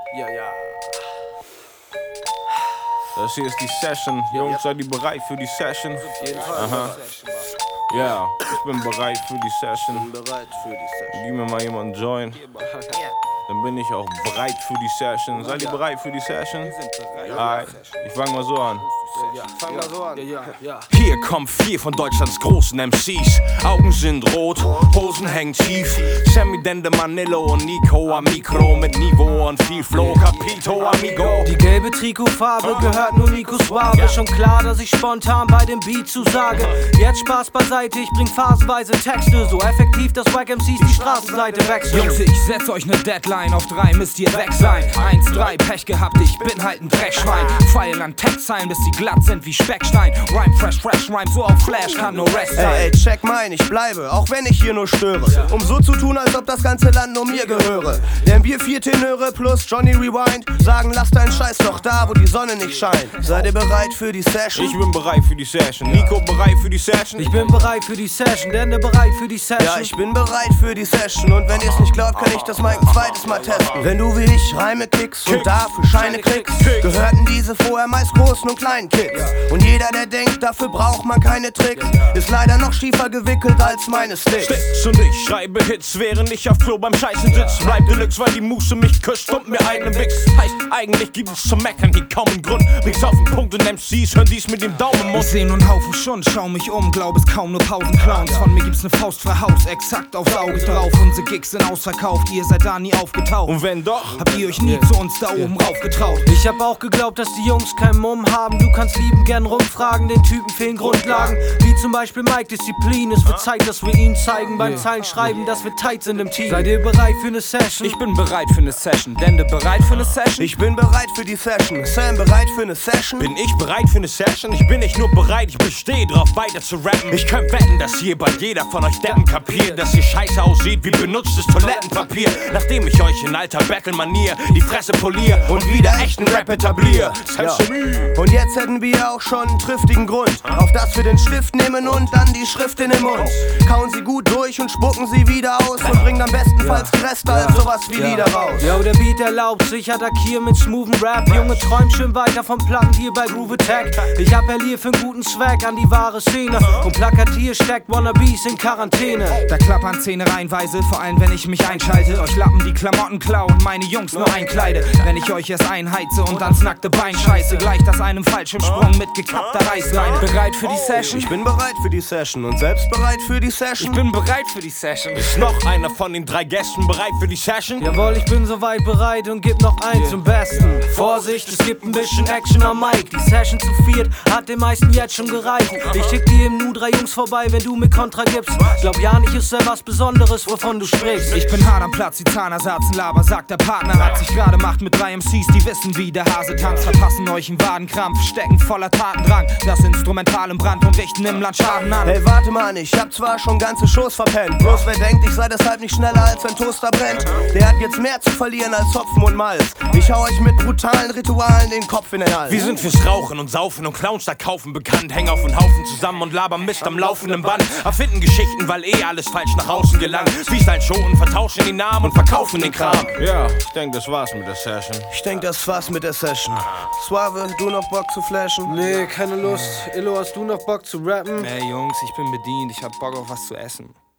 Ja, ja. Das hier ist die Session. Jungs, seid ihr bereit für die Session? Auf jeden Fall. Aha. Ja, ich bin bereit für die Session. Bereit für die Session. Gib mir mal jemanden Join. Dann bin ich auch bereit für die Session. Seid ihr bereit für die Session? Wir sind bereit. Alright, ich fang mal so an. Ja, fang mal so an. Ja. Hier kommen 4 von Deutschlands großen MCs. Augen sind rot, Hosen hängen tief. Sammy, Dende, Manillo und Nico am Mikro mit Niveau und viel Flow. Capito, amigo. Die gelbe Trikotfarbe gehört nur Nikos Wabe. Schon klar, dass ich spontan bei dem Beat zusage. Jetzt Spaß beiseite, ich bring phasenweise Texte. So effektiv, dass Wack MCs die Straßenseite wechseln. Jungs, ich setz euch ne Deadline, auf 3 müsst ihr weg sein. 1, 3, Pech gehabt, ich bin halt ein Dreckschwein. Pfeil an Textzeilen, bis sie glatt sind wie Speckstein. Rhyme fresh, Rhyme so auf Flash, kann nur Rest sein. Ey, check mein, ich bleibe, auch wenn ich hier nur störe. Um so zu tun, als ob das ganze Land nur mir gehöre. Denn wir 4 Tenöre plus Johnny Rewind sagen, lass deinen Scheiß doch da, wo die Sonne nicht scheint. Seid ihr bereit für die Session? Ich bin bereit für die Session. Nico, bereit für die Session? Ich bin bereit für die Session, Dende bereit für die Session. Ja, ich bin bereit für die Session. Und wenn ihr's nicht glaubt, kann ich das Mic ein zweites Mal testen. Wenn du wie ich Reime kickst und dafür Scheine kriegst, gehörten diese vorher meist großen und kleinen Kids. Und jeder, der denkt, dafür braucht man keine Tricks, ist leider noch schiefer gewickelt als meine Sticks. Sticks und ich schreibe Hits, während ich auf Klo beim Scheißen sitz. Bleib Deluxe, weil die Muße mich küsst und mir einen Wichs. Heißt, eigentlich gibt es zum Meckern hier kaum einen Grund. Bring's auf den Punkt und MCs hören dies mit dem Daumen im Ich Mund. seh nur 'n Haufen Schund, schau mich um, glaub es kaum nur 1000 Clowns. Von mir gibt's ne Faust für Haus, exakt aufs Auge drauf. Unsere Gigs sind ausverkauft, ihr seid da nie aufgetaucht. Und wenn doch, Habt ihr euch nie zu uns da oben raufgetraut? Ich hab auch geglaubt, dass die Jungs keinen Mumm haben. Du kannst lieben gern rumfragen, den Typen fehlen Grundlagen. Wie zum Beispiel Mike Disziplin. Es wird Zeit, dass wir ihn zeigen beim Zeilen schreiben, dass wir tight sind im Team. Seid ihr bereit für ne Session? Ich bin bereit für ne Session. Dende bereit für ne Session? Ich bin bereit für die Session. Sam bereit für eine Session? bin ich bereit für eine Session? Ich bin nicht nur bereit, ich bestehe drauf, weiter zu rappen. Ich könnt wetten, dass hier bald jeder von euch Deppen kapiert, dass ihr scheiße aussieht wie benutztes Toilettenpapier. Nachdem ich euch in alter Battle-Manier die Fresse polier und wieder echten Rap etablier. Ja. Und jetzt hätten wir auch schon einen triftigen Grund, auf das wir den Stift nehmen und dann die Schrift in den Mund. Kauen sie gut durch und spucken sie wieder aus und bringen dann bestenfalls die Reste als sowas wie Lieder raus. Yo, der Beat erlaubt sich, attackier mit smoothen Rap. Junge, träum schön weiter vom Platten hier bei Groove Attack. Ich appelliere für einen guten Zweck an die wahre Szene und plakatier steckt Wannabes in Quarantäne. Da klappern Zähne reihenweise, vor allem wenn ich mich einschalte. Euch Lappen die Klamotten klauen, meine Jungs nur einkleide. Wenn ich euch erst einheize und ans nackte Bein scheiße, gleicht das einem Fallschirmsprung mit gekappter Reißleine. Bereit für die Session? Ich bin bereit für die Session und selbst bereit für die Session. Ich bin bereit für die Session. Ist noch einer von den 3 Gästen bereit für die Session? Jawohl, ich bin soweit bereit und geb noch eins zum Besten. Vorsicht, es gibt ein bisschen Action am Mic. Die Session zu 4 hat den meisten jetzt schon gereicht. Ich schick dir im Nu 3 Jungs vorbei, wenn du mir Kontra gibst. Glaub ja nicht, ist ja was Besonderes, wovon du sprichst. Ich bin hart am Platz, die Zahnersatz, ein Laber, sagt der Partner. Hat sich gerade macht mit 3 MCs, die wissen, wie der Hase tanzt. Verpassen euch einen Wadenkrampf, stecken voller Tatendrang. Das Instrumental im Brand und richten im Land Schaden an. Hey, warte mal, ich hab zwar schon ganze Shows verpennt. Bloß wer denkt, ich sei deshalb nicht schneller als ein Toaster brennt, der hat jetzt mehr zu verlieren als Hopfen und Malz. Ich hau euch mit brutalen Ritualen den Kopf in den Hals. Wir sind fürs Rauchen und Saufen und Clowns da kaufen bekannt. Hängen auf den Haufen zusammen und labern Mist am laufenden Band. Erfinden Geschichten, weil alles falsch nach außen gelangt. Freestyle Showen, vertauschen die Namen und verkaufen den Kram. Ja, ich denke, das war's mit der Session. Ich denk, das war's mit der Session. Suave, du noch Bock zu flashen? Nee, keine Lust. Illo, hast du noch Bock zu rappen? Ey Jungs, ich bin bedient, ich hab Bock auf was zu essen.